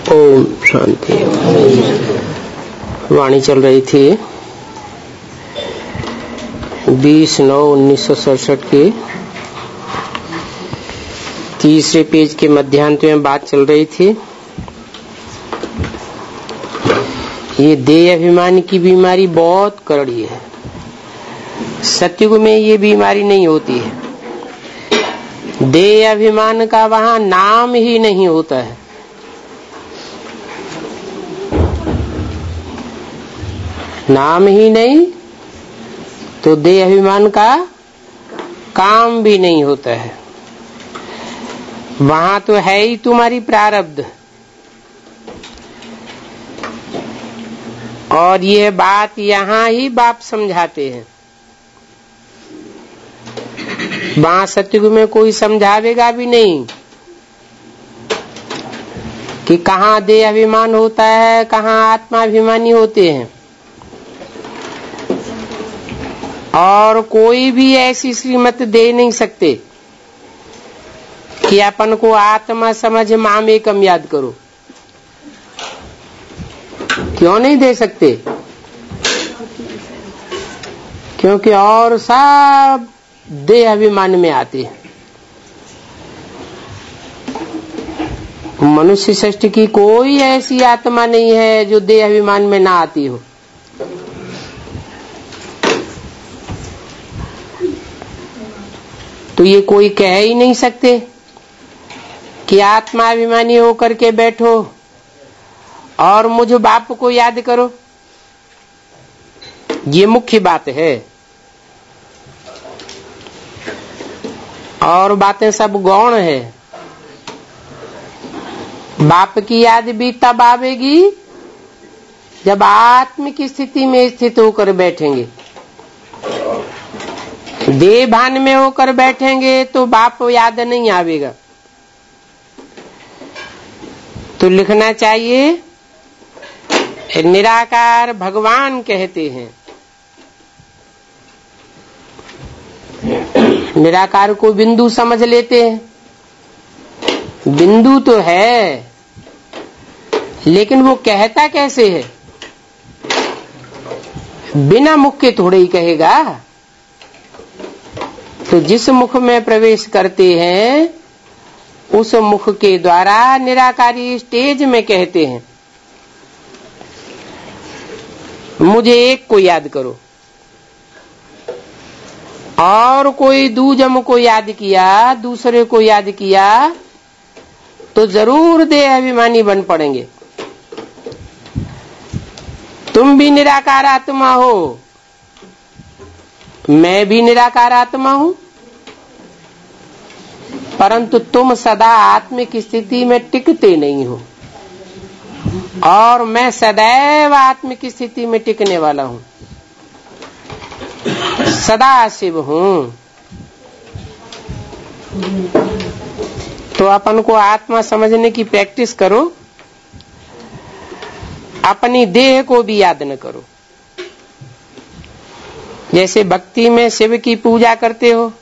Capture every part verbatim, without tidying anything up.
ओम शांति। वाणी चल रही थी बीस नौ उन्नीस सौ सड़सठ के तीसरे पेज के मध्यांत में बात चल रही थी। ये देह अभिमान की बीमारी बहुत कड़वी है। सतयुग में ये बीमारी नहीं होती है। देह अभिमान का वहां नाम ही नहीं होता है। नाम ही नहीं तो देह अभिमान का काम भी नहीं होता है। वहां तो है ही तुम्हारी प्रारब्ध। और ये बात यहाँ ही बाप समझाते हैं। वहां सतयुग में कोई समझावेगा भी नहीं कि कहाँ देह अभिमान होता है, कहाँ आत्माभिमानी होते हैं। और कोई भी ऐसी श्रीमत दे नहीं सकते कि अपन को आत्मा समझ माम एकम याद करो। क्यों नहीं दे सकते? क्योंकि और सब देह अभिमान में आते हैं। मनुष्य सृष्टि की कोई ऐसी आत्मा नहीं है जो देह अभिमान में ना आती हो। तो ये कोई कह ही नहीं सकते कि आत्माभिमानी होकर के बैठो और मुझ बाप को याद करो। ये मुख्य बात है। और बातें सब गौण है। बाप की याद भी तब आवेगी जब आत्म की स्थिति में स्थित होकर बैठेंगे। देह भान में होकर बैठेंगे तो बाप याद नहीं आवेगा। तो लिखना चाहिए निराकार भगवान कहते हैं। निराकार को बिंदु समझ लेते हैं। बिंदु तो है, लेकिन वो कहता कैसे है? बिना मुख के थोड़े ही कहेगा। तो जिस मुख में प्रवेश करते हैं उस मुख के द्वारा निराकारी स्टेज में कहते हैं मुझे एक को याद करो। और कोई दूजम को याद किया, दूसरे को याद किया तो जरूर देह अभिमानी बन पड़ेंगे। तुम भी निराकार आत्मा हो, मैं भी निराकार आत्मा हूं, परंतु तुम सदा आत्म की स्थिति में टिकते नहीं हो और मैं सदैव आत्म की स्थिति में टिकने वाला हूं। सदा शिव हूं। तो अपन को आत्मा समझने की प्रैक्टिस करो। अपनी देह को भी याद न करो। जैसे भक्ति में शिव की पूजा करते हो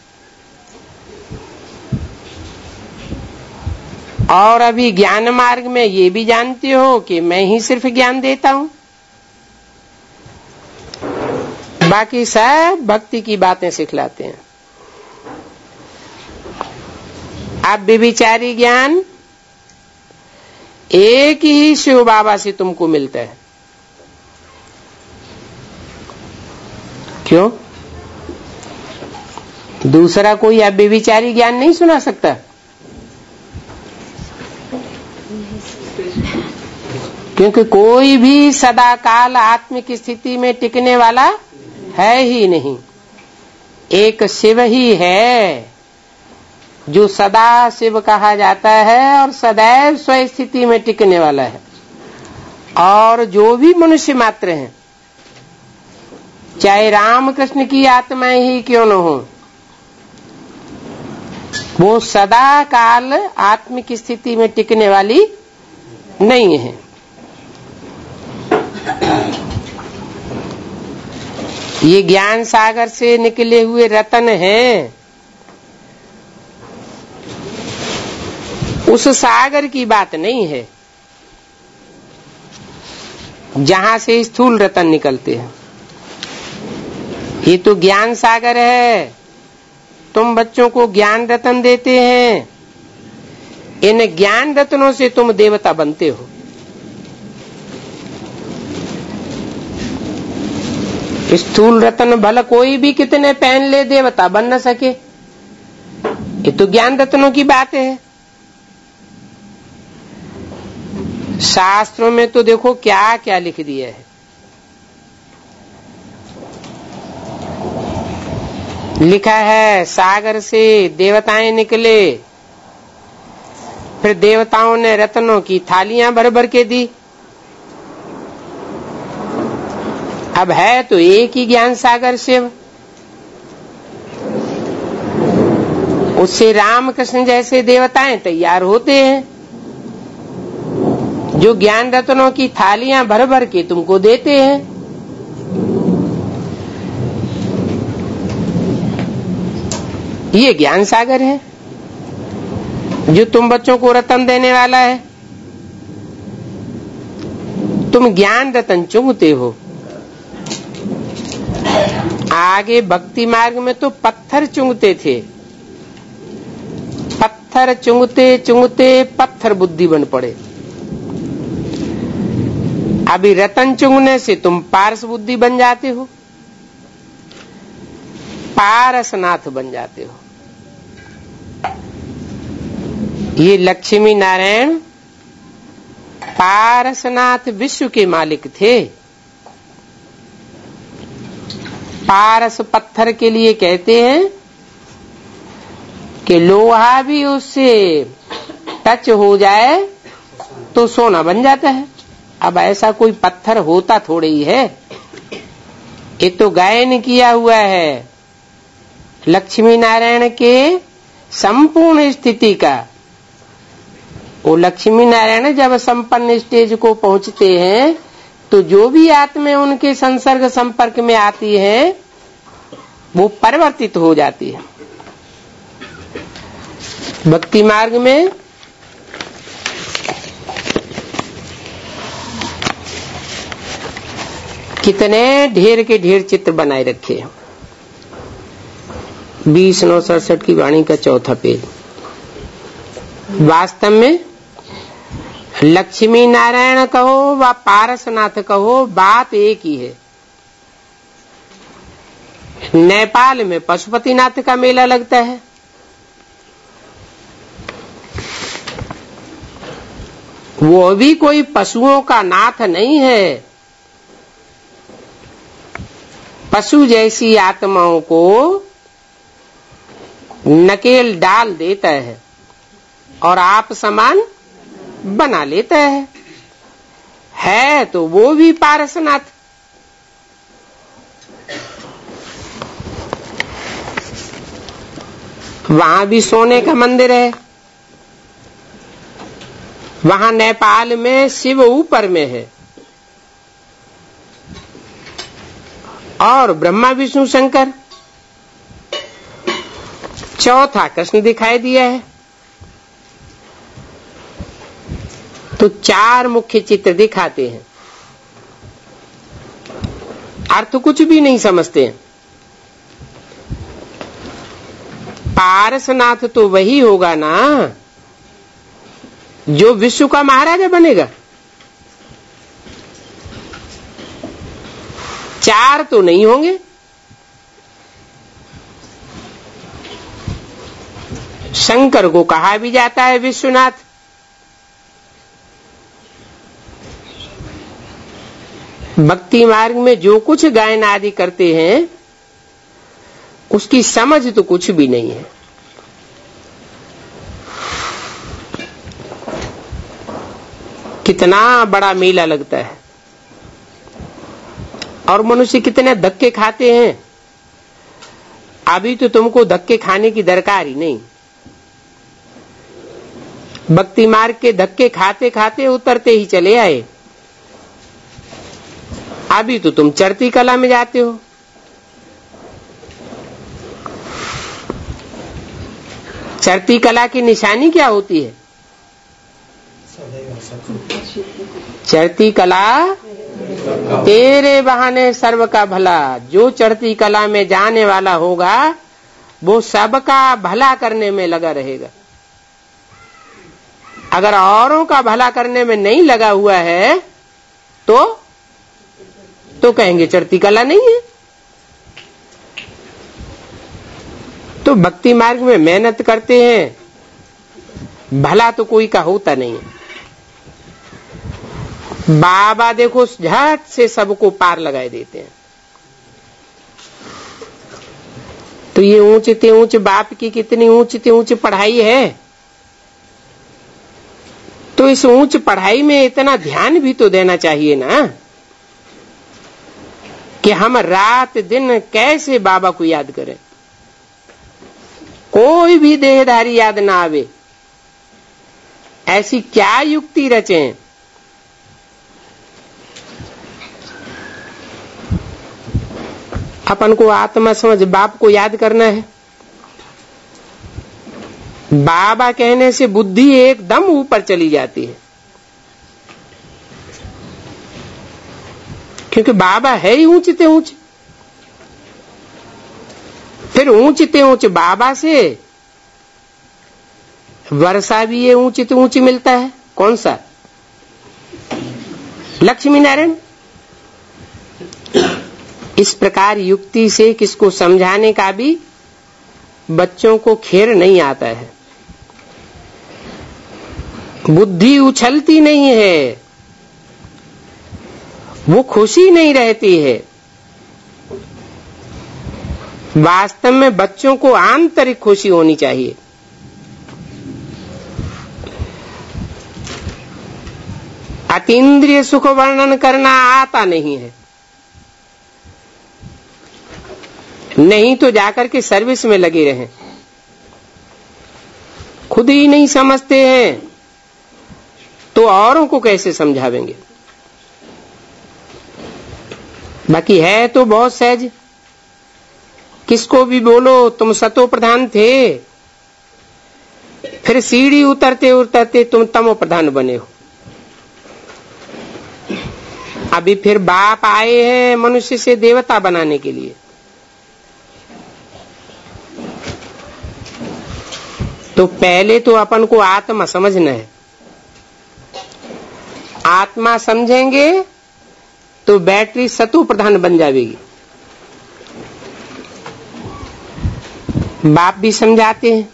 और अभी ज्ञान मार्ग में ये भी जानते हो कि मैं ही सिर्फ ज्ञान देता हूं, बाकी सब भक्ति की बातें सिखलाते हैं। अब व्यभिचारी ज्ञान एक ही शिव बाबा से तुमको मिलता है। क्यों? दूसरा कोई अब व्यभिचारी ज्ञान नहीं सुना सकता। क्योंकि कोई भी सदा काल आत्म की स्थिति में टिकने वाला है ही नहीं। एक शिव ही है जो सदा शिव कहा जाता है और सदैव स्व स्थिति में टिकने वाला है। और जो भी मनुष्य मात्र हैं, चाहे राम कृष्ण की आत्माएं ही क्यों न हो, वो सदा काल आत्म की स्थिति में टिकने वाली नहीं है। ये ज्ञान सागर से निकले हुए रतन हैं। उस सागर की बात नहीं है। जहां से स्थूल रतन निकलते हैं। ये तो ज्ञान सागर है, तुम बच्चों को ज्ञान रतन देते हैं, इन ज्ञान रत्नों से तुम देवता बनते हो। स्थूल रत्न भला कोई भी कितने पहन ले, देवता बन न सके। ये तो ज्ञान रत्नों की बात है। शास्त्रों में तो देखो क्या क्या लिख दिया है। लिखा है सागर से देवताएं निकले, फिर देवताओं ने रत्नों की थालियां भर भर के दी। अब है तो एक ही ज्ञान सागर शिव, उससे रामकृष्ण जैसे देवताएं तैयार होते हैं, जो ज्ञान रत्नों की थालियां भर भर के तुमको देते हैं। ये ज्ञान सागर है जो तुम बच्चों को रतन देने वाला है। तुम ज्ञान रतन चुंगते हो। आगे भक्ति मार्ग में तो पत्थर चुंगते थे, पत्थर चुंगते चुंगते पत्थर बुद्धि बन पड़े। अभी रतन चुंगने से तुम पारस बुद्धि बन जाते हो, पारसनाथ बन जाते हो। ये लक्ष्मी नारायण पारसनाथ विश्व के मालिक थे। पारस पत्थर के लिए कहते हैं कि लोहा भी उससे टच हो जाए तो सोना बन जाता है। अब ऐसा कोई पत्थर होता थोड़े ही है, ये तो गायन किया हुआ है लक्ष्मी नारायण के संपूर्ण स्थिति का। वो लक्ष्मी नारायण जब संपन्न स्टेज को पहुंचते हैं तो जो भी आत्मा उनके संसर्ग संपर्क में आती है वो परिवर्तित हो जाती है। भक्ति मार्ग में कितने ढेर के ढेर चित्र बनाए रखे हैं। बीस नौ सड़सठ की वाणी का चौथा पेज। वास्तव में लक्ष्मी नारायण कहो व पारसनाथ कहो, बात एक ही है। नेपाल में पशुपतिनाथ का मेला लगता है, वो भी कोई पशुओं का नाथ नहीं है। पशु जैसी आत्माओं को नकेल डाल देता है और आप समान बना लेता है। है तो वो भी पारसनाथ। वहां भी सोने का मंदिर है। वहां नेपाल में शिव ऊपर में है और ब्रह्मा विष्णु शंकर, चौथा कृष्ण दिखाई दिया है। तो चार मुख्य चित्र दिखाते हैं, अर्थ कुछ भी नहीं समझते हैं। पारसनाथ तो वही होगा ना जो विश्व का महाराजा बनेगा। चार तो नहीं होंगे। शंकर को कहा भी जाता है विश्वनाथ। भक्ति मार्ग में जो कुछ गायन आदि करते हैं उसकी समझ तो कुछ भी नहीं है। कितना बड़ा मेला लगता है और मनुष्य कितने धक्के खाते हैं। अभी तो तुमको धक्के खाने की दरकार ही नहीं। भक्ति मार्ग के धक्के खाते खाते उतरते ही चले आए। अभी तो तुम चढ़ती कला में जाते हो। चढ़ती कला की निशानी क्या होती है? चढ़ती कला तेरे बहाने सर्व का भला। जो चढ़ती कला में जाने वाला होगा वो सबका भला करने में लगा रहेगा। अगर औरों का भला करने में नहीं लगा हुआ है तो तो कहेंगे चढ़ती कला नहीं है। तो भक्ति मार्ग में मेहनत करते हैं, भला तो कोई का होता नहीं है। बाबा देखो झट से सबको पार लगाए देते हैं। तो ये ऊंचे ते ऊंचे बाप की कितनी ऊंचे ते ऊंचे पढ़ाई है, तो इस ऊंच पढ़ाई में इतना ध्यान भी तो देना चाहिए ना कि हम रात दिन कैसे बाबा को याद करें। कोई भी देहधारी याद ना आवे, ऐसी क्या युक्ति रचें। अपन को आत्मा समझ बाप को याद करना है। बाबा कहने से बुद्धि एकदम ऊपर चली जाती है, क्योंकि बाबा है ही ऊंचे ते ऊंचे। फिर ऊंचे ते ऊंचे बाबा से वर्षा भी ये ऊंचे ते ऊंचे मिलता है। कौन सा? लक्ष्मी नारायण। इस प्रकार युक्ति से किसको समझाने का भी बच्चों को खेर नहीं आता है। बुद्धि उछलती नहीं है, वो खुशी नहीं रहती है। वास्तव में बच्चों को आंतरिक खुशी होनी चाहिए। अतीन्द्रिय सुख वर्णन करना आता नहीं है, नहीं तो जाकर के सर्विस में लगे रहें। खुद ही नहीं समझते हैं तो औरों को कैसे समझावेंगे। बाकी है तो बहुत सहज, किसको भी बोलो तुम सतो प्रधान थे, फिर सीढ़ी उतरते उतरते तुम तमो प्रधान बने हो। अभी फिर बाप आए हैं मनुष्य से देवता बनाने के लिए। तो पहले तो अपन को आत्मा समझना है। आत्मा समझेंगे तो बैटरी सतु प्रधान बन जाएगी। बाप भी समझाते हैं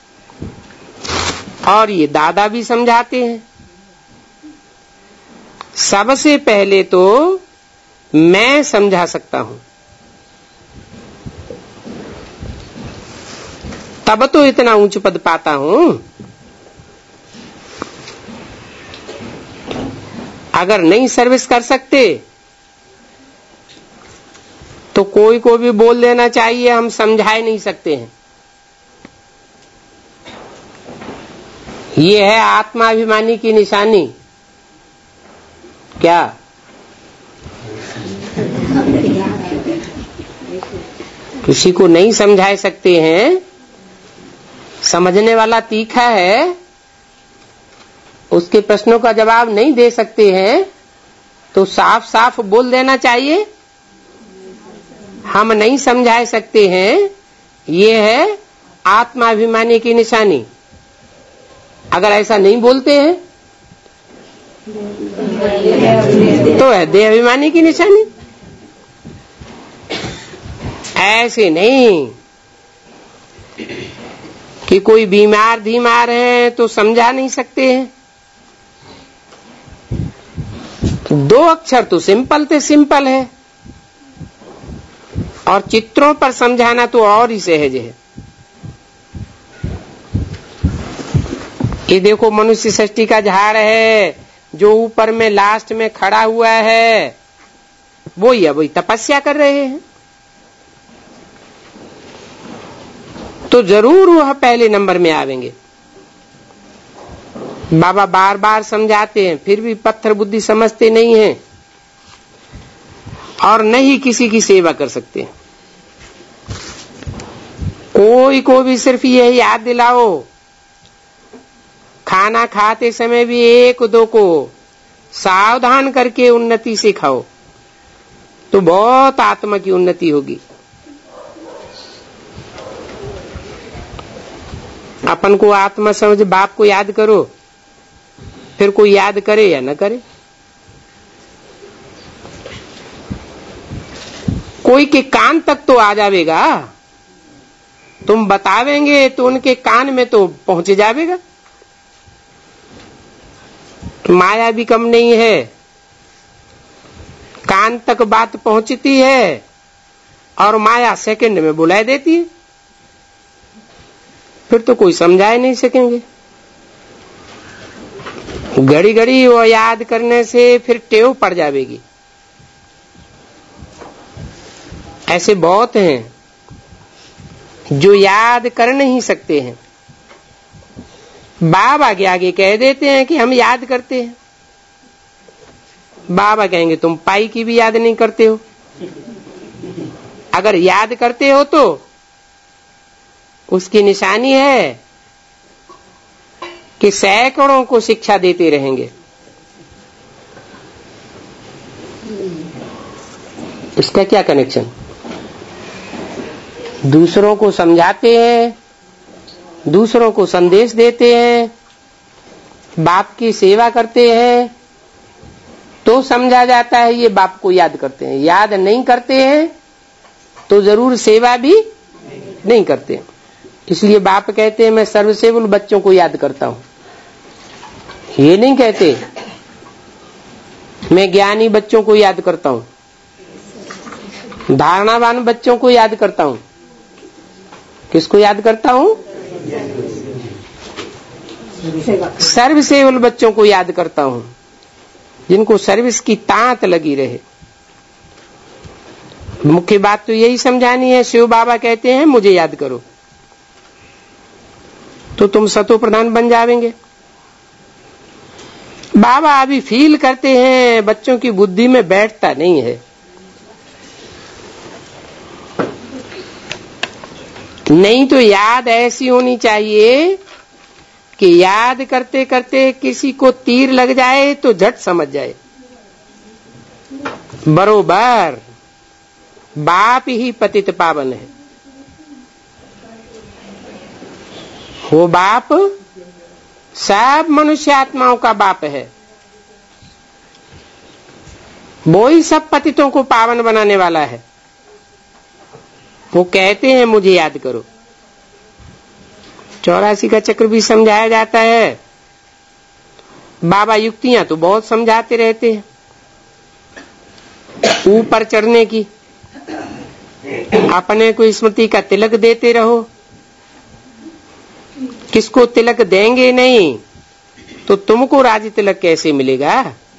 और ये दादा भी समझाते हैं। सबसे पहले तो मैं समझा सकता हूं, तब तो इतना ऊंच पद पाता हूं। अगर नहीं सर्विस कर सकते तो कोई को भी बोल देना चाहिए हम समझा नहीं सकते हैं। ये है आत्माभिमानी की निशानी। क्या किसी को नहीं समझा सकते हैं, समझने वाला तीखा है, उसके प्रश्नों का जवाब नहीं दे सकते हैं, तो साफ साफ बोल देना चाहिए हम नहीं समझा सकते हैं। ये है आत्माभिमानी की निशानी। अगर ऐसा नहीं बोलते हैं तो है देहाभिमानी की निशानी। ऐसे नहीं कि कोई बीमार धीमार है तो समझा नहीं सकते हैं। दो अक्षर तो सिंपल से सिंपल है, और चित्रों पर समझाना तो और ही सहज है। ये देखो मनुष्य सृष्टि का झाड़ है, जो ऊपर में लास्ट में खड़ा हुआ है वो ही वही तपस्या कर रहे हैं, तो जरूर वह पहले नंबर में आवेंगे। बाबा बार बार समझाते हैं, फिर भी पत्थर बुद्धि समझते नहीं हैं और नहीं किसी की सेवा कर सकते। कोई को भी सिर्फ यह याद दिलाओ खाना खाते समय भी एक दो को सावधान करके उन्नति से खाओ तो बहुत आत्मा की उन्नति होगी। अपन को आत्मा समझ, बाप को याद करो, फिर कोई याद करे या न करे। कोई के कान तक तो आ जावेगा, तुम बतावेंगे तो उनके कान में तो पहुंच जावेगा। माया भी कम नहीं है, कान तक बात पहुंचती है और माया सेकंड में बुला देती है, फिर तो कोई समझा नहीं सकेंगे। घड़ी घड़ी वो याद करने से फिर टेव पड़ जाएगी। ऐसे बहुत हैं जो याद कर नहीं सकते हैं, बाबा आगे आगे कह देते हैं कि हम याद करते हैं। बाबा कहेंगे तुम पाई की भी याद नहीं करते हो। अगर याद करते हो तो उसकी निशानी है कि सैकड़ों को शिक्षा देते रहेंगे। इसका क्या कनेक्शन? दूसरों को समझाते हैं, दूसरों को संदेश देते हैं, बाप की सेवा करते हैं तो समझा जाता है ये बाप को याद करते हैं। याद नहीं करते हैं तो जरूर सेवा भी नहीं करते। इसलिए बाप कहते हैं मैं सर्वसेवुल बच्चों को याद करता हूं। ये नहीं कहते मैं ज्ञानी बच्चों को याद करता हूं, धारणावान बच्चों को याद करता हूं। किसको याद करता हूं? सर्वसेवुल बच्चों को याद करता हूं, जिनको सर्विस की तांत लगी रहे। मुख्य बात तो यही समझानी है। शिव बाबा कहते हैं मुझे याद करो, तो तुम सतो प्रधान बन जावेंगे। बाबा अभी फील करते हैं, बच्चों की बुद्धि में बैठता नहीं है। नहीं तो याद ऐसी होनी चाहिए कि याद करते करते किसी को तीर लग जाए तो झट समझ जाए। बरोबर बाप ही पतित पावन है। वो बाप सब मनुष्य आत्माओं का बाप है। वो ही सब पतितों को पावन बनाने वाला है। वो कहते हैं मुझे याद करो। चौरासी का चक्र भी समझाया जाता है। बाबा युक्तियां तो बहुत समझाते रहते हैं, ऊपर चढ़ने की। अपने को स्मृति का तिलक देते रहो। किसको तिलक देंगे नहीं तो तुमको राज तिलक कैसे मिलेगा?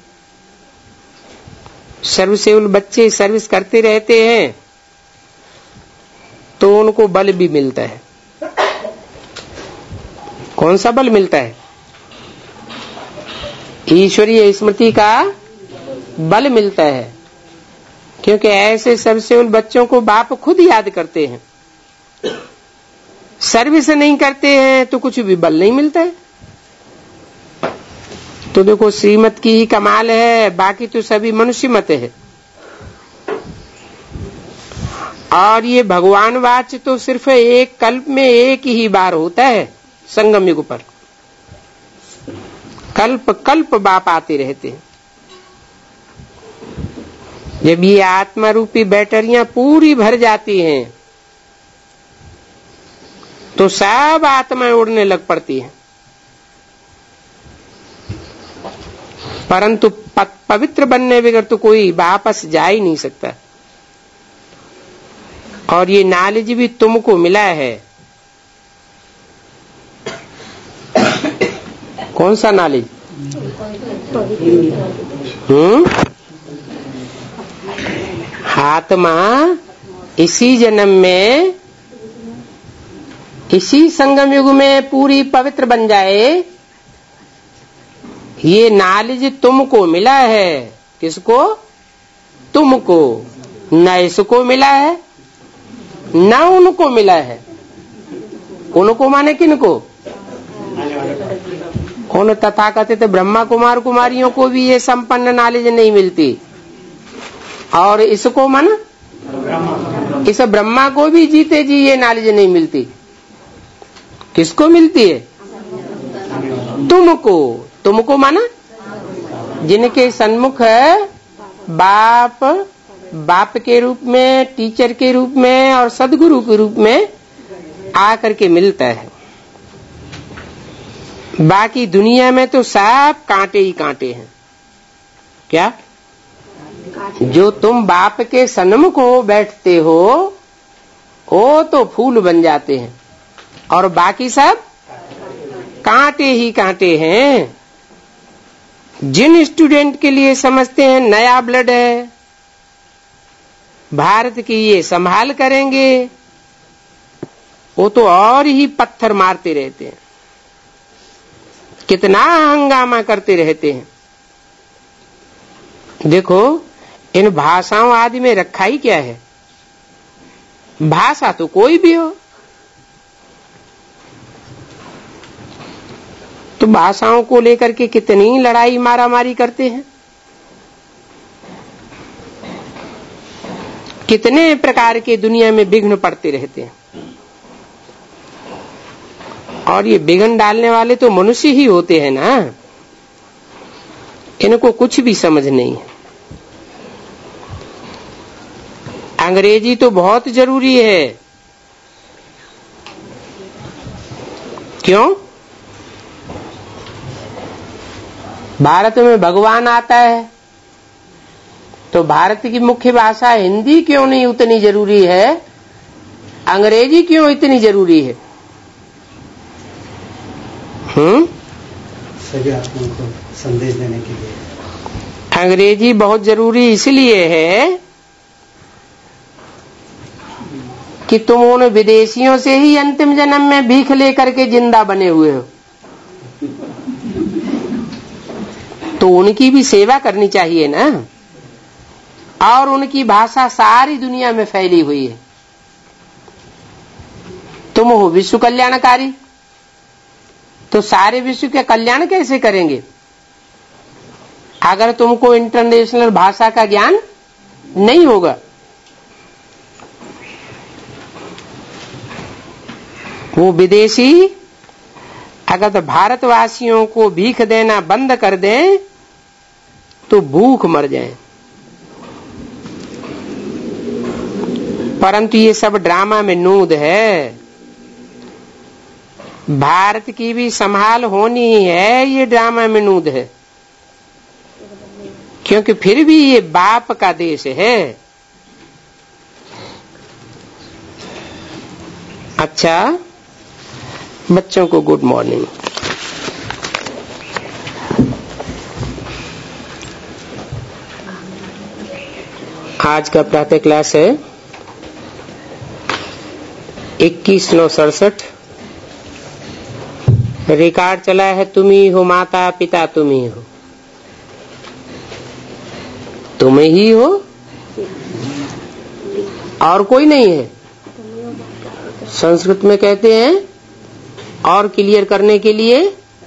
सर्वसेवुल बच्चे सर्विस करते रहते हैं तो उनको बल भी मिलता है। कौन सा बल मिलता है? ईश्वरीय स्मृति का बल मिलता है, क्योंकि ऐसे सर्वसेवुल बच्चों को बाप खुद याद करते हैं। सर्विस नहीं करते हैं तो कुछ भी बल नहीं मिलता है। तो देखो श्रीमत की ही कमाल है, बाकी तो सभी मनुष्य मत है। और ये भगवान वाच तो सिर्फ एक कल्प में एक ही बार होता है। संगम युग पर कल्प कल्प बाप आते रहते हैं। जब ये आत्मा रूपी बैटरियां पूरी भर जाती हैं तो सब आत्माएं उड़ने लग पड़ती हैं। परंतु पवित्र बनने बगैर तो कोई वापस जा ही नहीं सकता। और ये नॉलेज भी तुमको मिला है। कौन सा नॉलेज? हम्म आत्मा इसी जन्म में, इसी संगम युग में पूरी पवित्र बन जाए, ये नॉलेज तुमको मिला है। किसको? तुमको। न इसको मिला है न उनको मिला है। उनको माने किनको? उन तथाकथित ब्रह्मा कुमार कुमारियों को भी ये संपन्न नॉलेज नहीं मिलती, और इसको मन इस ब्रह्मा को भी जीते जी ये नॉलेज नहीं मिलती। किसको मिलती है? तुमको। तुमको माना जिनके सन्मुख बाप बाप के रूप में, टीचर के रूप में और सदगुरु के रूप में आकर के मिलता है। बाकी दुनिया में तो सब कांटे ही कांटे हैं। क्या? जो तुम बाप के सन्मुख हो बैठते हो वो तो फूल बन जाते हैं, और बाकी सब कांटे ही कांटे हैं। जिन स्टूडेंट के लिए समझते हैं नया ब्लड है, भारत की ये संभाल करेंगे, वो तो और ही पत्थर मारते रहते हैं, कितना हंगामा करते रहते हैं। देखो इन भाषाओं आदि में रखा ही क्या है? भाषा तो कोई भी हो, तो भाषाओं को लेकर के कितनी लड़ाई मारामारी करते हैं, कितने प्रकार के दुनिया में विघ्न पड़ते रहते हैं। और ये विघ्न डालने वाले तो मनुष्य ही होते हैं ना, इनको कुछ भी समझ नहीं है। अंग्रेजी तो बहुत जरूरी है। क्यों? भारत में भगवान आता है तो भारत की मुख्य भाषा हिंदी क्यों नहीं उतनी जरूरी है? अंग्रेजी क्यों इतनी जरूरी है? हम्म सभी आत्माओं को संदेश देने के लिए अंग्रेजी बहुत जरूरी इसलिए है कि तुम उन विदेशियों से ही अंतिम जन्म में भीख लेकर के जिंदा बने हुए हो, तो उनकी भी सेवा करनी चाहिए ना। और उनकी भाषा सारी दुनिया में फैली हुई है। तुम हो विश्व कल्याणकारी, तो सारे विश्व के कल्याण कैसे करेंगे अगर तुमको इंटरनेशनल भाषा का ज्ञान नहीं होगा? वो विदेशी अगर तो भारतवासियों को भीख देना बंद कर दें तो भूख मर जाएं। परंतु ये सब ड्रामा में नूद है। भारत की भी संभाल होनी है, ये ड्रामा में नूद है, क्योंकि फिर भी ये बाप का देश है। अच्छा बच्चों को गुड मॉर्निंग। आज का प्रातः क्लास है इक्कीस नौ सड़सठ। रिकॉर्ड चला है तुम ही हो माता पिता, तुम ही हो, तुम ही हो और कोई नहीं है। संस्कृत में कहते हैं और क्लियर करने के लिए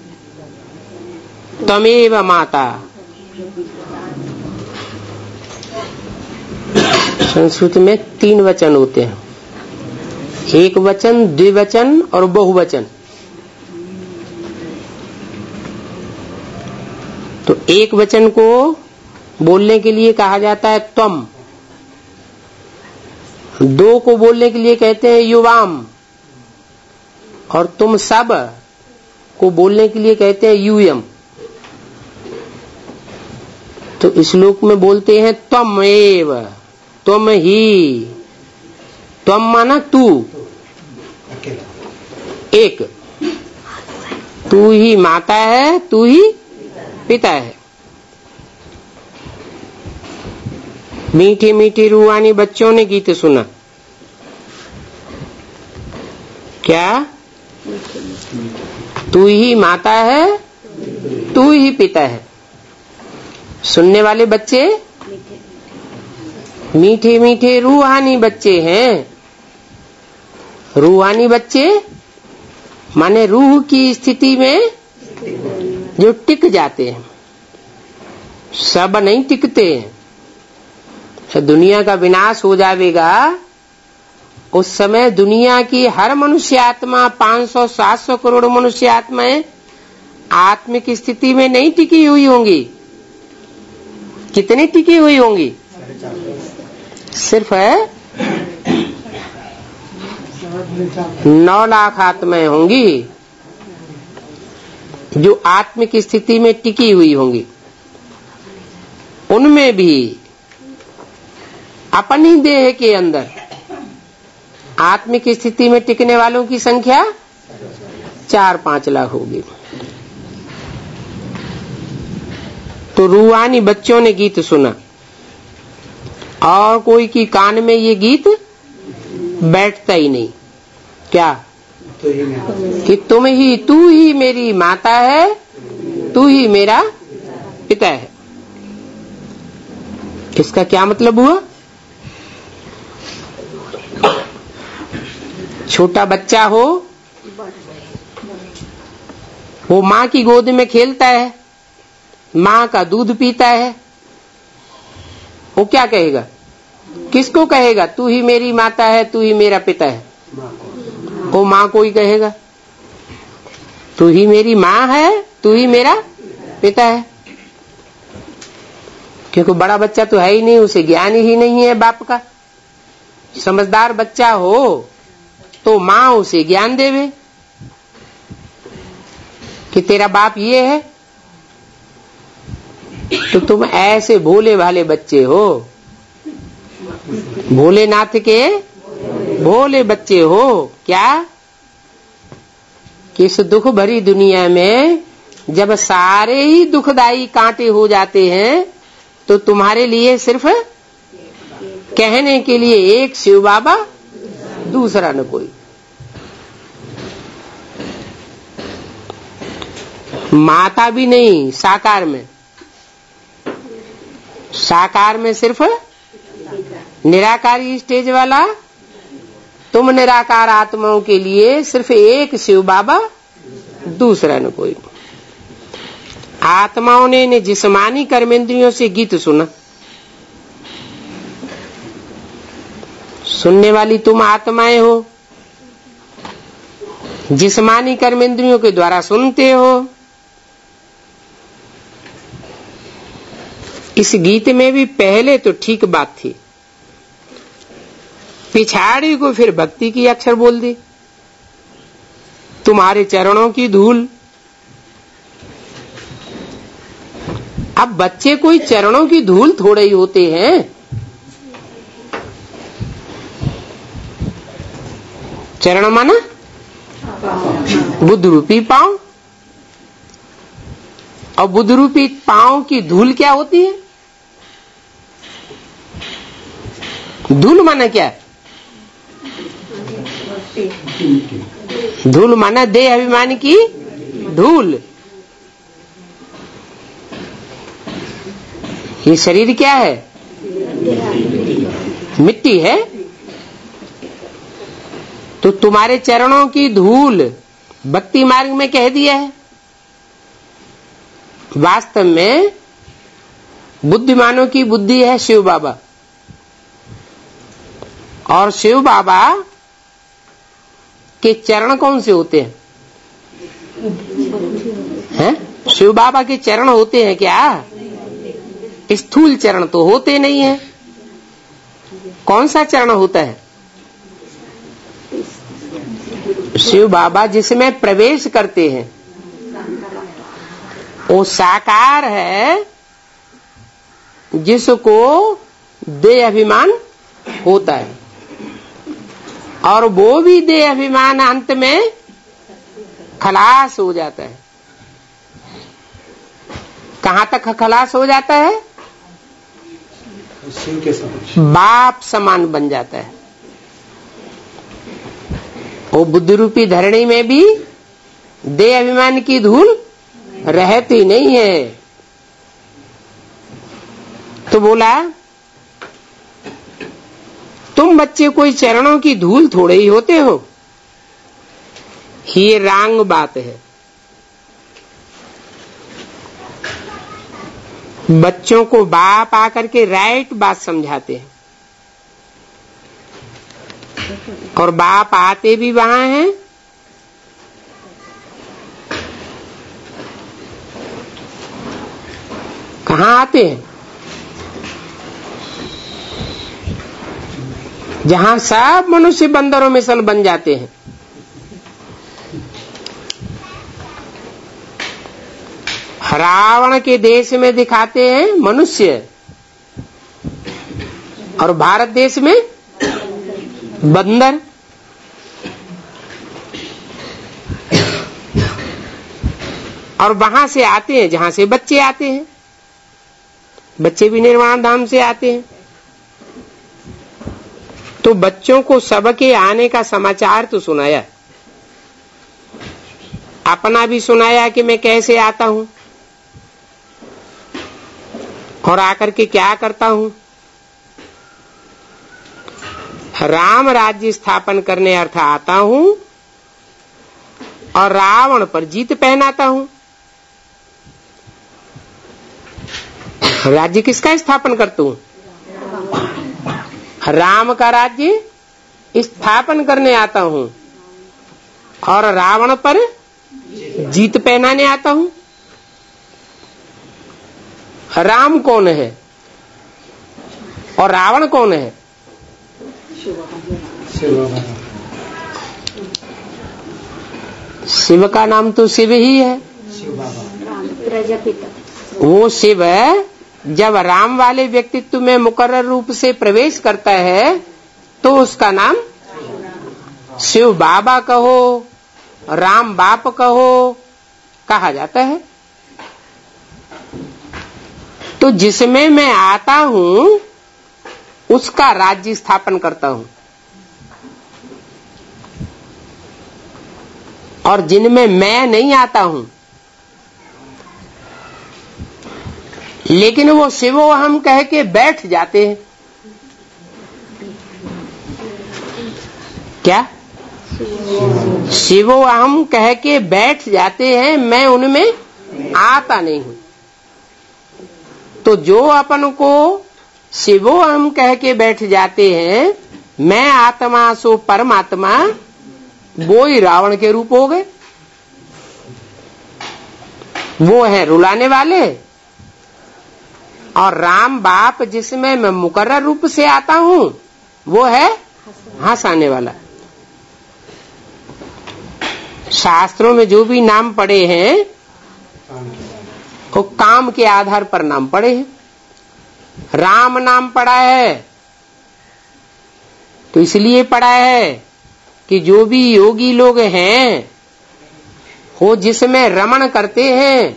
तमेव माता। संस्कृत में तीन वचन होते हैं, एक वचन, द्विवचन और बहुवचन। तो एक वचन को बोलने के लिए कहा जाता है त्वम, दो को बोलने के लिए कहते हैं युवाम, और तुम सब को बोलने के लिए कहते हैं यूयम। तो श्लोक में बोलते हैं त्वम एव, तुम ही। त्वम माना तू, एक, तू ही माता है, तू ही पिता है। मीठी मीठी रूहानी बच्चों ने गीत सुना। क्या? तू ही माता है, तू ही पिता है। सुनने वाले बच्चे मीठे मीठे रूहानी बच्चे हैं। रूहानी बच्चे माने रूह की स्थिति में जो टिक जाते हैं, सब नहीं टिकते हैं। तो दुनिया का विनाश हो जाएगा, उस समय दुनिया की हर मनुष्य आत्मा पाँच सौ सात सौ करोड़ मनुष्य आत्माएं आत्मिक स्थिति में नहीं टिकी हुई होंगी। कितनी टिकी हुई होंगी? सिर्फ नौ लाख आत्माएं होंगी जो आत्मिक स्थिति में टिकी हुई होंगी। उनमें भी अपनी देह के अंदर आत्मिक स्थिति में टिकने वालों की संख्या चार पांच लाख होगी। तो रूहानी बच्चों ने गीत सुना और कोई की कान में ये गीत बैठता ही नहीं। क्या? तो ही कि तुम ही, तू ही मेरी माता है, तू ही मेरा पिता है। इसका क्या मतलब हुआ? छोटा बच्चा हो, वो माँ की गोद में खेलता है, माँ का दूध पीता है, वो क्या कहेगा? किसको कहेगा? तू ही मेरी माता है, तू ही मेरा पिता है। वो माँ को ही कहेगा, तू ही मेरी माँ है, तू ही मेरा पिता है। क्योंकि बड़ा बच्चा तो है ही नहीं, उसे ज्ञान ही नहीं है बाप का। समझदार बच्चा हो तो माँ उसे ज्ञान देवे कि तेरा बाप ये है। तो तुम ऐसे भोले भाले बच्चे हो, भोलेनाथ के भोले बच्चे हो। क्या? कि इस दुख भरी दुनिया में जब सारे ही दुखदाई कांटे हो जाते हैं तो तुम्हारे लिए सिर्फ कहने के लिए एक शिव बाबा, दूसरा न कोई। माता भी नहीं साकार में, साकार में सिर्फ निराकारी स्टेज वाला। तुम निराकार आत्माओं के लिए सिर्फ एक शिव बाबा, दूसरा न कोई। आत्माओं ने, ने जिस्मानी कर्मेंद्रियों से गीत सुना। सुनने वाली तुम आत्माएं हो, जिस्मानी कर्मेंद्रियों के द्वारा सुनते हो। इस गीत में भी पहले तो ठीक बात थी, पिछाड़ी को फिर भक्ति की अक्षर बोल दी। तुम्हारे चरणों की धूल। अब बच्चे कोई चरणों की धूल थोड़े ही होते हैं। चरण माना बुद्ध रूपी पांव, और बुद्ध रूपी पांव की धूल क्या होती है? धूल माना क्या? धूल माना देह अभिमान की धूल। ये शरीर क्या है? मिट्टी है। तो तुम्हारे चरणों की धूल भक्ति मार्ग में कह दिया है। वास्तव में बुद्धिमानों की बुद्धि है शिव बाबा, और शिव बाबा के चरण कौन से होते हैं? हैं? शिव बाबा के चरण होते हैं क्या? स्थूल चरण तो होते नहीं है। कौन सा चरण होता है? शिव बाबा जिसमें प्रवेश करते हैं वो साकार है, जिसको देह अभिमान होता है, और वो भी देह अभिमान अंत में खलास हो जाता है। कहां तक खलास हो जाता है? शिव के समान, बाप समान बन जाता है। वो बुद्ध रूपी धरणी में भी देह अभिमान की धूल रहती नहीं है। तो बोला तुम बच्चे कोई चरणों की धूल थोड़े ही होते हो। ये रांग बात है। बच्चों को बाप आकर के राइट बात समझाते हैं और बाप आते भी वहां हैं कहाँ आते हैं? जहां सब मनुष्य बंदरों में सल बन जाते हैं। रावण के देश में दिखाते हैं मनुष्य और भारत देश में बंदर। और वहां से आते हैं जहां से बच्चे आते हैं। बच्चे भी निर्वाण धाम से आते हैं। तो बच्चों को सबके आने का समाचार तो सुनाया, अपना भी सुनाया कि मैं कैसे आता हूं और आकर के क्या करता हूं। राम राज्य स्थापन करने अर्थ आता हूं और रावण पर जीत पहनाता हूं। राज्य किसका स्थापन करता हूं? राम का राज्य स्थापन करने आता हूं और रावण पर जीत पहनाने आता हूं। राम कौन है और रावण कौन है? शिव का नाम तो शिव ही है। वो शिव जब राम वाले व्यक्तित्व में मुकर्रर रूप से प्रवेश करता है तो उसका नाम शिव बाबा कहो, राम बाप कहो, कहा जाता है। तो जिसमें मैं आता हूं उसका राज्य स्थापन करता हूं और जिनमें मैं नहीं आता हूं लेकिन वो शिवो हम कह के बैठ जाते हैं। क्या? शिवो हम कह के बैठ जाते हैं, मैं उनमें आता नहीं हूं। तो जो अपन को शिवो हम कह के बैठ जाते हैं, मैं आत्मा सो परमात्मा, वो ही रावण के रूप हो गए। वो है रुलाने वाले और राम बाप जिसमें मैं मुकर्रर रूप से आता हूं वो है हंसाने वाला। शास्त्रों में जो भी नाम पड़े हैं वो काम के आधार पर नाम पड़े हैं। राम नाम पड़ा है तो इसलिए पड़ा है कि जो भी योगी लोग हैं वो जिसमें रमण करते हैं,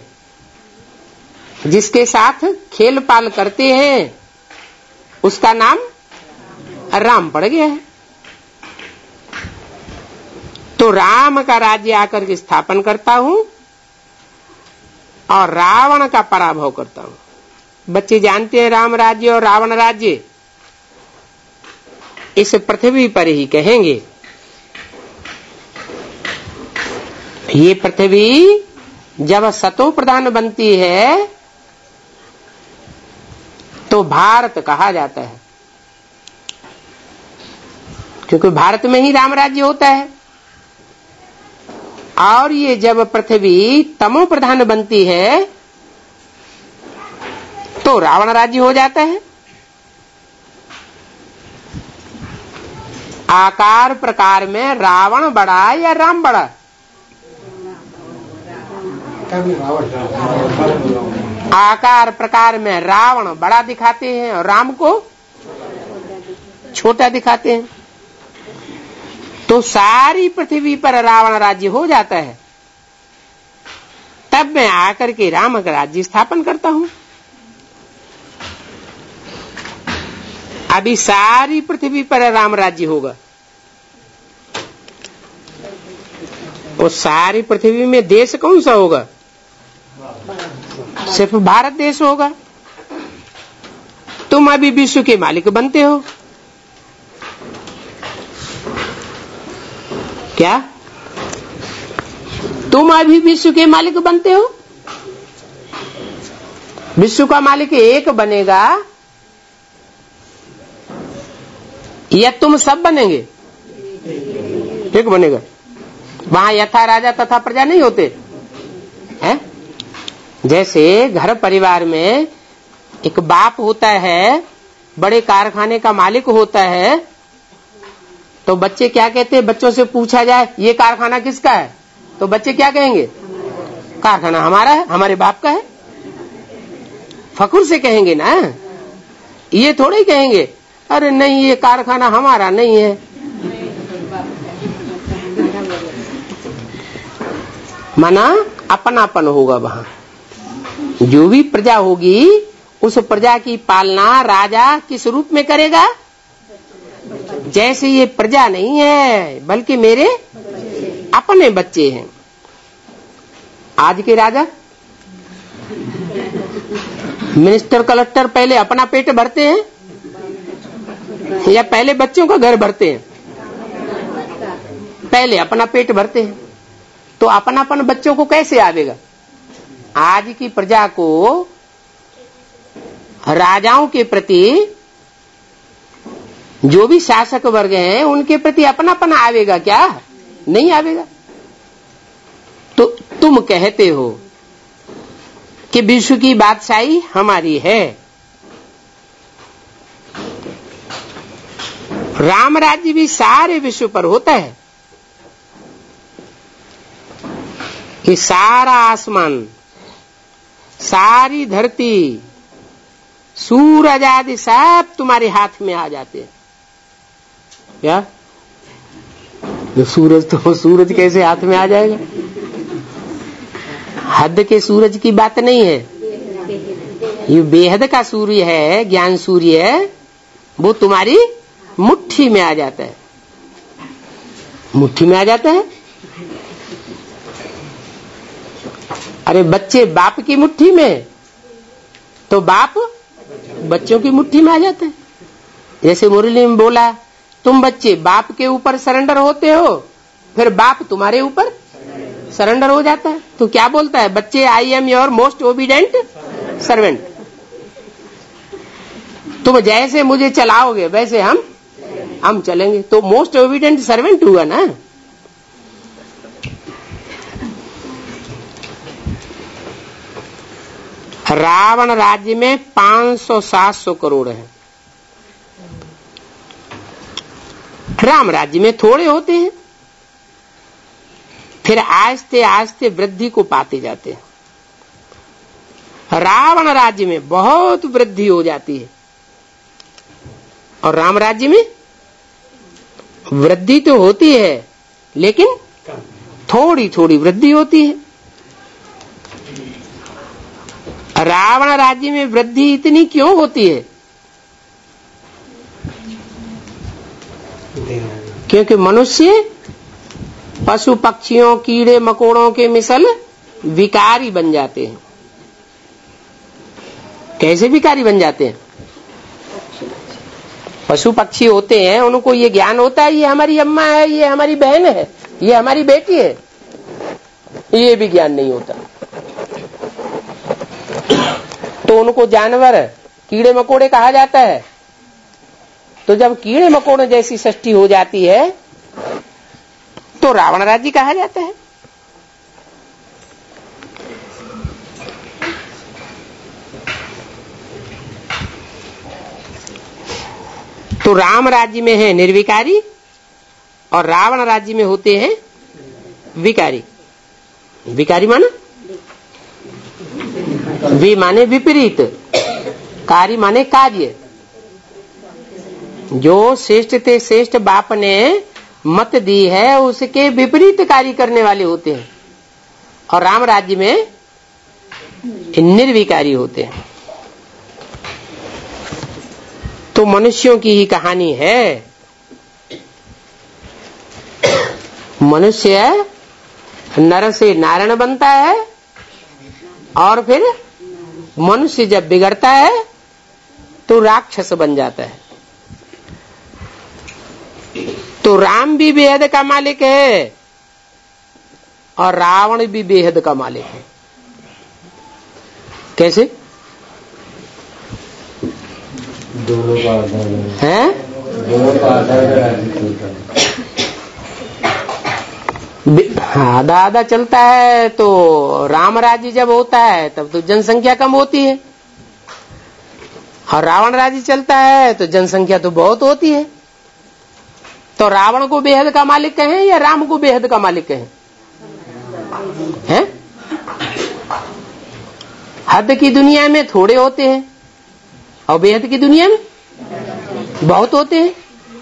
जिसके साथ खेल पाल करते हैं, उसका नाम राम पड़ गया है। तो राम का राज्य आकर के स्थापन करता हूं और रावण का पराभव करता हूं। बच्चे जानते हैं राम राज्य और रावण राज्य इस पृथ्वी पर ही कहेंगे। ये पृथ्वी जब सतो प्रधान बनती है तो भारत कहा जाता है, क्योंकि भारत में ही राम राज्य होता है। और ये जब पृथ्वी तमो प्रधान बनती है तो रावण राज्य हो जाता है। आकार प्रकार में रावण बड़ा या राम बड़ा? आकार प्रकार में रावण बड़ा दिखाते हैं और राम को छोटा दिखाते हैं। तो सारी पृथ्वी पर रावण राज्य हो जाता है। तब मैं आकर के राम का राज्य स्थापन करता हूं। अभी सारी पृथ्वी पर राम राज्य होगा। और सारी पृथ्वी में देश कौन सा होगा? सिर्फ भारत देश होगा। तुम अभी विश्व के मालिक बनते हो। क्या तुम अभी विश्व के मालिक बनते हो? विश्व का मालिक एक बनेगा या तुम सब बनेंगे? एक बनेगा। वहां यथा राजा तथा प्रजा नहीं होते हैं? जैसे घर परिवार में एक बाप होता है, बड़े कारखाने का मालिक होता है, तो बच्चे क्या कहते हैं? बच्चों से पूछा जाए ये कारखाना किसका है, तो बच्चे क्या कहेंगे? कारखाना हमारा है, हमारे बाप का है। फखुर से कहेंगे ना, ये थोड़े ही कहेंगे अरे नहीं ये कारखाना हमारा नहीं है। माना अपनापन होगा वहां। जो भी प्रजा होगी उस प्रजा की पालना राजा किस रूप में करेगा? जैसे ये प्रजा नहीं है बल्कि मेरे अपने बच्चे हैं। आज के राजा मिनिस्टर कलेक्टर पहले अपना पेट भरते हैं या पहले बच्चों का घर भरते हैं? पहले अपना पेट भरते हैं। तो अपनापन बच्चों को कैसे आवेगा? आज की प्रजा को राजाओं के प्रति, जो भी शासक वर्ग हैं उनके प्रति अपनापन आवेगा क्या? नहीं आवेगा। तो तुम कहते हो कि विश्व की बादशाही हमारी है। राम राज्य भी सारे विश्व पर होता है कि सारा आसमान, सारी धरती, सूरज आदि सब तुम्हारे हाथ में आ जाते हैं। क्या तो सूरज तो सूरज कैसे हाथ में आ जाएगा? हद के सूरज की बात नहीं है, ये बेहद का सूर्य है, ज्ञान सूर्य है, वो तुम्हारी मुट्ठी में आ जाता है। मुट्ठी में आ जाता है। अरे बच्चे बाप की मुट्ठी में, तो बाप बच्चों की मुट्ठी में आ जाते हैं। जैसे मुरली में बोला, तुम बच्चे बाप के ऊपर सरेंडर होते हो, फिर बाप तुम्हारे ऊपर सरेंडर हो जाता है। तो क्या बोलता है? बच्चे I am your most obedient servant. तुम जैसे मुझे चलाओगे वैसे हम हम चलेंगे। तो मोस्ट ओबीडेंट सर्वेंट हुआ ना। रावण राज्य में पांच सौ सात सौ करोड़ है, राम राज्य में थोड़े होते हैं। फिर आस्ते आस्ते वृद्धि को पाते जाते हैं। रावण राज्य में बहुत वृद्धि हो जाती है और राम राज्य में वृद्धि तो होती है लेकिन थोड़ी थोड़ी वृद्धि होती है। रावण राज्य में वृद्धि इतनी क्यों होती है? क्योंकि मनुष्य पशु पक्षियों कीड़े मकोड़ों के मिसल विकारी बन जाते हैं। कैसे विकारी बन जाते हैं? पशु पक्षी होते हैं, उनको ये ज्ञान होता है ये हमारी अम्मा है, ये हमारी बहन है, ये हमारी बेटी है, ये भी ज्ञान नहीं होता। तो उनको जानवर कीड़े मकोड़े कहा जाता है। तो जब कीड़े मकोड़े जैसी सृष्टि हो जाती है तो रावण राज्य कहा जाता है। तो राम राज्य में है निर्विकारी और रावण राज्य में होते हैं विकारी। विकारी माना वि माने विपरीत, कार्य माने कार्य। जो श्रेष्ठ ते श्रेष्ठ बाप ने मत दी है उसके विपरीत कार्य करने वाले होते हैं और राम राज्य में निर्विकारी होते हैं। तो मनुष्यों की ही कहानी है। मनुष्य नर से नारायण बनता है और फिर मनुष्य जब बिगड़ता है तो राक्षस बन जाता है। तो राम भी बेहद का मालिक है और रावण भी बेहद का मालिक है। कैसे? दोनों का आधार है, दोनों का आधार राज्य चलता है। आधा आधा चलता है तो राम राज्य जब होता है तब तो जनसंख्या कम होती है, और रावण राज्य चलता है तो जनसंख्या तो बहुत होती है। तो रावण को बेहद का मालिक कहें या राम को बेहद का मालिक कहें? हैं? हद की दुनिया में थोड़े होते हैं और बेहद की दुनिया में बहुत होते हैं।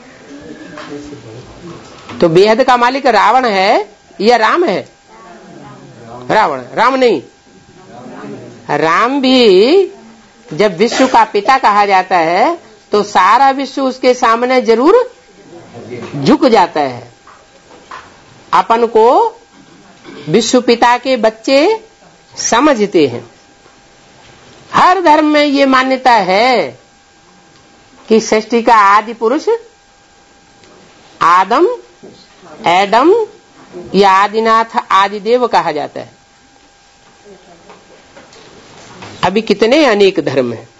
तो बेहद का मालिक रावण है या राम है? रावण। राम नहीं, राम भी जब विश्व का पिता कहा जाता है तो सारा विश्व उसके सामने जरूर झुक जाता है। अपन को विश्व पिता के बच्चे समझते हैं। हर धर्म में ये मान्यता है कि सृष्टि का आदि पुरुष आदम, एडम या आदिनाथ आदिदेव कहा जाता है। अभी कितने अनेक धर्म हैं,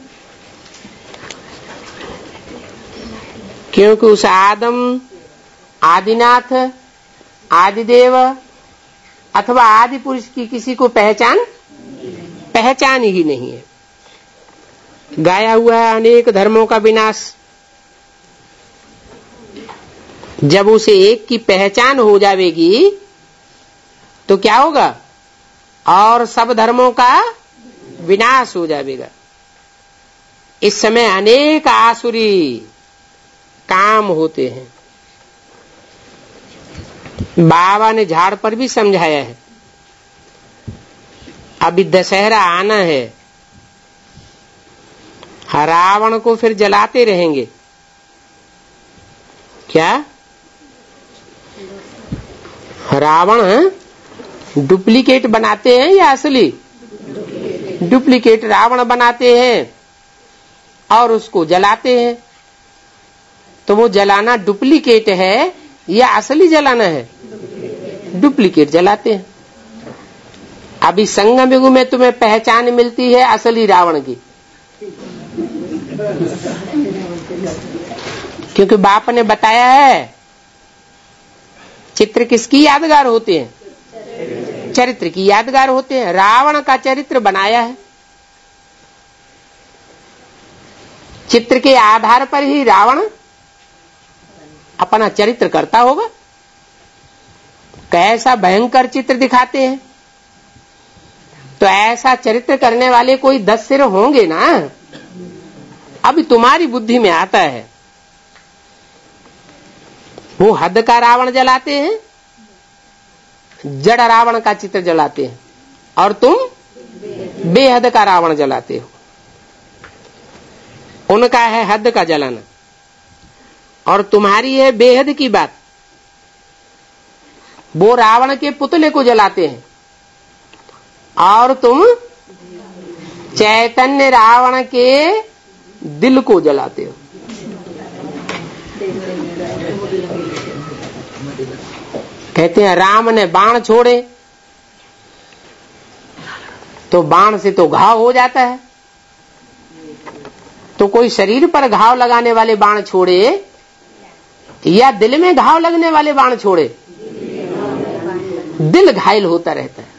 क्योंकि उस आदम, आदिनाथ, आदिदेव अथवा आदि पुरुष की किसी को पहचान पहचान ही नहीं है। गाया हुआ है अनेक धर्मों का विनाश। जब उसे एक की पहचान हो जाएगी तो क्या होगा? और सब धर्मों का विनाश हो जाएगा। इस समय अनेक आसुरी काम होते हैं। बाबा ने झाड़ पर भी समझाया है। अभी दशहरा आना है, रावण को फिर जलाते रहेंगे क्या? रावण डुप्लीकेट बनाते हैं या असली? डुप्लीकेट रावण बनाते हैं और उसको जलाते हैं। तो वो जलाना डुप्लीकेट है या असली जलाना है? डुप्लीकेट जलाते हैं। अभी संगम युग में तुम्हें पहचान मिलती है असली रावण की, क्योंकि बाप ने बताया है चित्र किसकी यादगार होते हैं? चरित्र की यादगार होते हैं। रावण का चरित्र बनाया है। चित्र के आधार पर ही रावण अपना चरित्र करता होगा। कैसा भयंकर चित्र दिखाते हैं, तो ऐसा चरित्र करने वाले कोई दस सिर होंगे ना। अभी तुम्हारी बुद्धि में आता है, वो हद का रावण जलाते हैं, जड़ रावण का चित्र जलाते हैं, और तुम बेहद का रावण जलाते हो। उनका है हद का जलाना और तुम्हारी है बेहद की बात। वो रावण के पुतले को जलाते हैं और तुम चैतन्य रावण के दिल को जलाते हो। कहते हैं राम ने बाण छोड़े तो बाण से तो घाव हो जाता है। तो कोई शरीर पर घाव लगाने वाले बाण छोड़े या दिल में घाव लगने वाले बाण छोड़े? दिल घायल होता रहता है।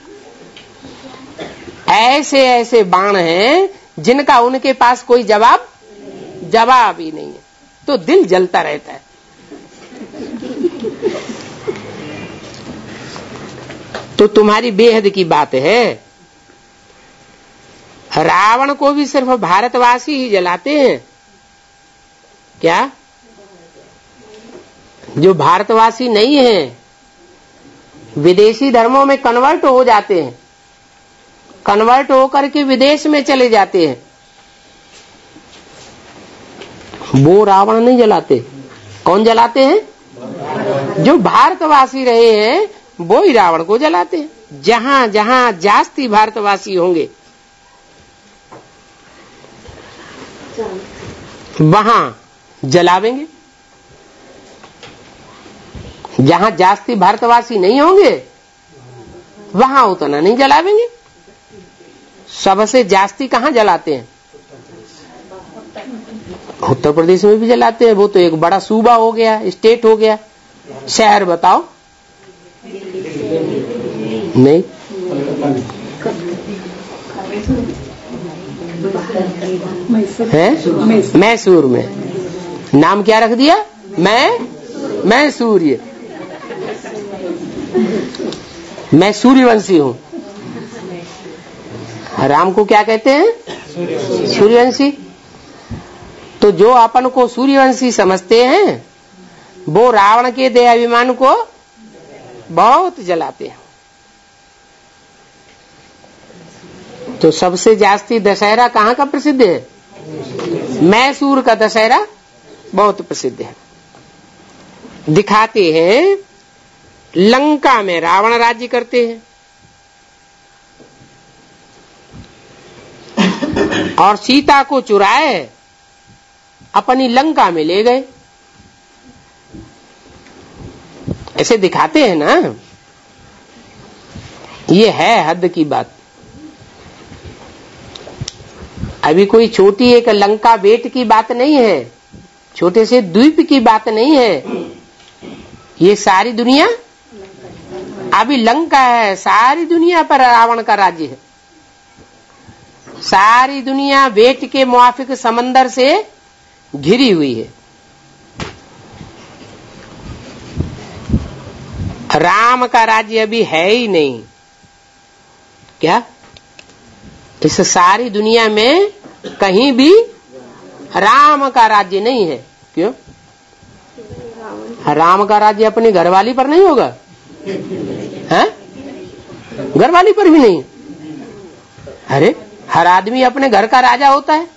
ऐसे ऐसे बाण हैं जिनका उनके पास कोई जवाब जवाब ही नहीं है, तो दिल जलता रहता है। तो तुम्हारी बेहद की बात है। रावण को भी सिर्फ भारतवासी ही जलाते हैं क्या? जो भारतवासी नहीं है विदेशी धर्मों में कन्वर्ट हो जाते हैं, कन्वर्ट होकर के विदेश में चले जाते हैं, वो रावण नहीं जलाते। कौन जलाते हैं? जो भारतवासी रहे हैं वो ही रावण को जलाते हैं। जहां जहां जास्ती भारतवासी होंगे वहां जलावेंगे, जहां जास्ती भारतवासी नहीं होंगे वहां उतना नहीं जलावेंगे। सबसे जास्ती कहां जलाते हैं? उत्तर प्रदेश में भी जलाते हैं, वो तो एक बड़ा सूबा हो गया, स्टेट हो गया। शहर बताओ? नहीं। है मैसूर में। नाम क्या रख दिया? मैं मैं सूर्य मैं सूर्यवंशी हूँ। राम को क्या कहते हैं? सूर्यवंशी। तो जो अपन को सूर्यवंशी समझते हैं वो रावण के देहाभिमान को बहुत जलाते हैं। तो सबसे जास्ती दशहरा कहाँ का प्रसिद्ध है? मैसूर का दशहरा बहुत प्रसिद्ध है। दिखाते हैं लंका में रावण राज्य करते हैं और सीता को चुराए अपनी लंका में ले गए, ऐसे दिखाते हैं ना। ये है हद की बात। अभी कोई छोटी एक लंका बेट की बात नहीं है, छोटे से द्वीप की बात नहीं है। ये सारी दुनिया अभी लंका है, सारी दुनिया पर रावण का राज्य है। सारी दुनिया बेट के मुआफिक समंदर से घिरी हुई है। राम का राज्य अभी है ही नहीं। क्या इस सारी दुनिया में कहीं भी राम का राज्य नहीं है? क्यों? राम का राज्य अपनी घरवाली पर नहीं होगा? हैं? घरवाली पर भी नहीं। अरे हर आदमी अपने घर का राजा होता है।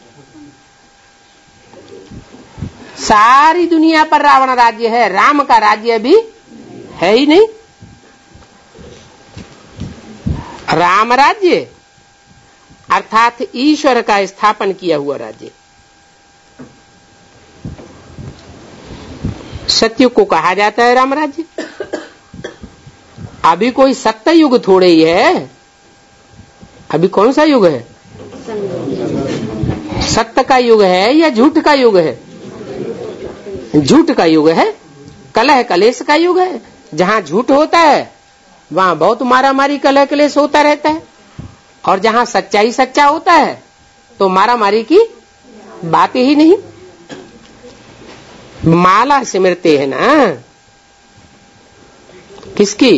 सारी दुनिया पर रावण राज्य है, राम का राज्य अभी है ही नहीं। राम राज्य अर्थात ईश्वर का स्थापन किया हुआ राज्य। सत्य को कहा जाता है राम राज्य। अभी कोई सत्य युग थोड़े ही है। अभी कौन सा युग है? सत्य का युग है या झूठ का युग है? झूठ का युग है। कलह कलेश का युग है। जहां झूठ होता है वहां बहुत मारा मारी कलह कलेश होता रहता है, और जहां सच्चाई सच्चा होता है तो मारा मारी की बात ही नहीं। माला सिमरते हैं ना किसकी?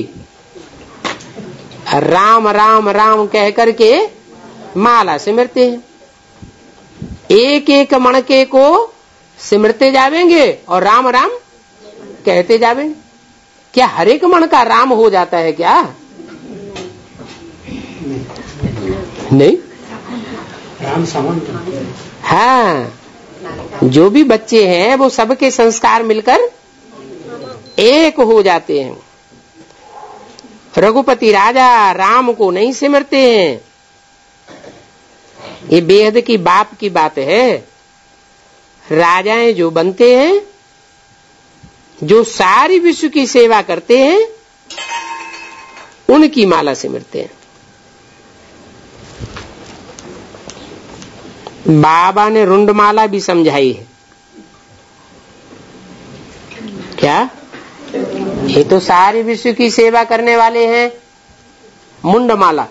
राम राम राम कह करके माला सिमरते हैं। एक एक मणके को सिमरते जावेंगे और राम राम कहते जावेंगे। क्या हर एक मणका राम हो जाता है क्या? नहीं। राम समान। हाँ, जो भी बच्चे हैं वो सबके संस्कार मिलकर एक हो जाते हैं। रघुपति राजा राम को नहीं सिमरते हैं। ये बेहद की बाप की बात है। राजाएं जो बनते हैं, जो सारी विश्व की सेवा करते हैं, उनकी माला सिमरते हैं। बाबा ने रुंडमाला भी समझाई है। क्या? ये तो सारी विश्व की सेवा करने वाले हैं। मुंडमाला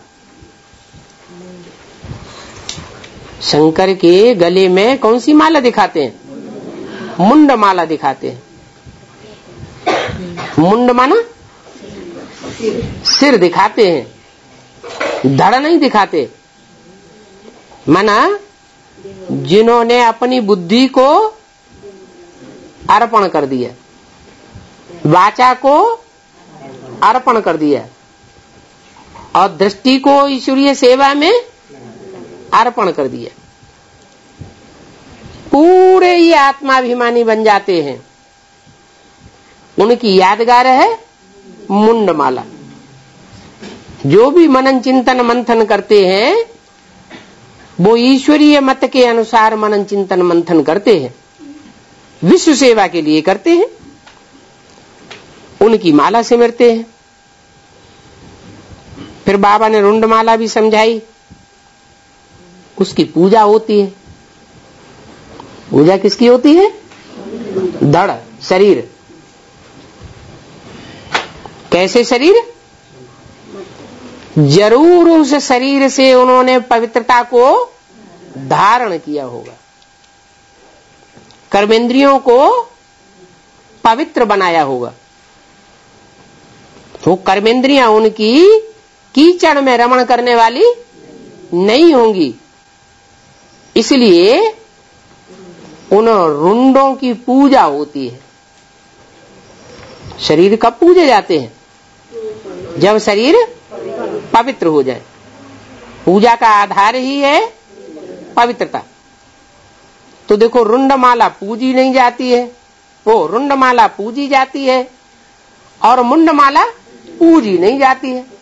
शंकर के गले में कौन सी माला दिखाते हैं? मुंडमाला दिखाते हैं। मुंड माना सिर दिखाते हैं, धड़ नहीं दिखाते। माना जिन्होंने अपनी बुद्धि को अर्पण कर दिया, वाचा को अर्पण कर दिया और दृष्टि को ईश्वरीय सेवा में अर्पण कर दिया, पूरे ये आत्माभिमानी बन जाते हैं। उनकी यादगार है मुंडमाला। जो भी मनन चिंतन मंथन करते हैं वो ईश्वरीय मत के अनुसार मनन चिंतन मंथन करते हैं, विश्व सेवा के लिए करते हैं। उनकी माला सिमरते हैं। फिर बाबा ने रुंडमाला भी समझाई, उसकी पूजा होती है। पूजा किसकी होती है? धड़, शरीर। कैसे शरीर? जरूर उस शरीर से उन्होंने पवित्रता को धारण किया होगा, कर्मेंद्रियों को पवित्र बनाया होगा। वो कर्मेंद्रियां उनकी कीचड़ में रमण करने वाली नहीं होंगी, इसलिए उन रुंडों की पूजा होती है। शरीर कब पूजे जाते हैं? जब शरीर पवित्र हो जाए। पूजा का आधार ही है पवित्रता। तो देखो, रुंडमाला पूजी नहीं जाती है, वो रुंडमाला पूजी जाती है और मुंडमाला पूजी नहीं जाती है।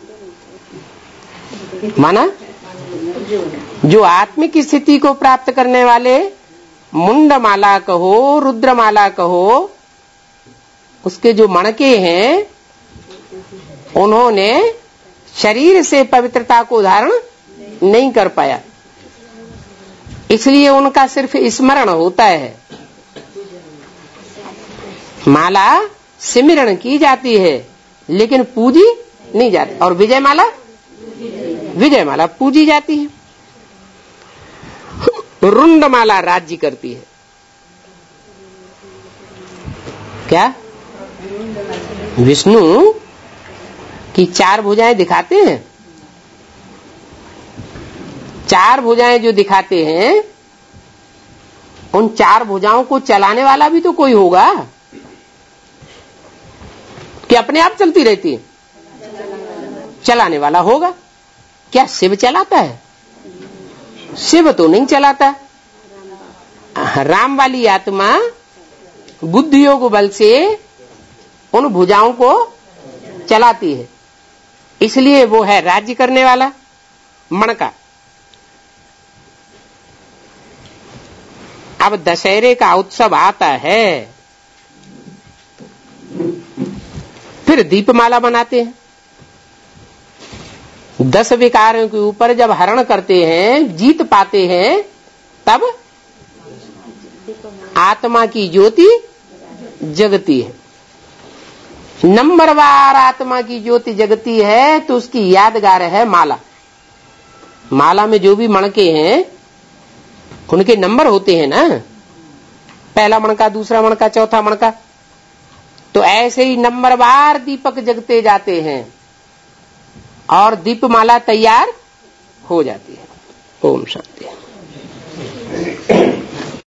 माना जो आत्मिक स्थिति को प्राप्त करने वाले मुंडमाला कहो, रुद्रमाला कहो, उसके जो मणके हैं उन्होंने शरीर से पवित्रता को धारण नहीं कर पाया, इसलिए उनका सिर्फ स्मरण होता है। माला सिमरण की जाती है लेकिन पूजी नहीं जाती। और विजय माला, विजय माला पूजी जाती है। रुंड माला राज्य करती है। क्या? विष्णु की चार भुजाएं दिखाते हैं। चार भुजाएं जो दिखाते हैं, उन चार भुजाओं को चलाने वाला भी तो कोई होगा कि अपने आप चलती रहती है? चलाने वाला होगा। क्या शिव चलाता है? शिव तो नहीं चलाता। राम वाली आत्मा बुद्धि योग बल से उन भुजाओं को चलाती है, इसलिए वो है राज्य करने वाला मणका। अब दशहरे का उत्सव आता है, फिर दीपमाला बनाते हैं। दस विकारों के ऊपर जब हरण करते हैं, जीत पाते हैं, तब आत्मा की ज्योति जगती है। नंबरवार आत्मा की ज्योति जगती है तो उसकी यादगार है माला। माला में जो भी मणके हैं उनके नंबर होते हैं ना, पहला मणका, दूसरा मणका, चौथा मणका। तो ऐसे ही नंबरवार दीपक जगते जाते हैं और दीपमाला तैयार हो जाती है। ओम शांति।